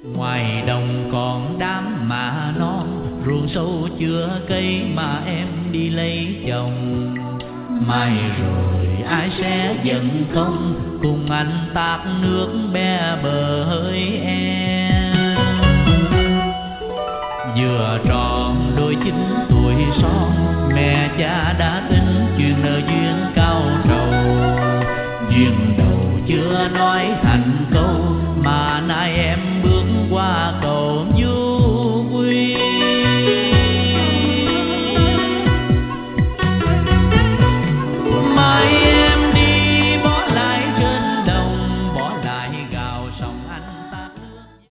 Ngoài đồng còn đám mạ non, ruộng sâu chưa cây mà em đi lấy chồng. Mai rồi ai sẽ giận không, cùng anh tát nước be bờ hỡi em. Vừa tròn đôi 9 tuổi son, mẹ cha đã tính chuyện nợ duyên cao trầu. Duyên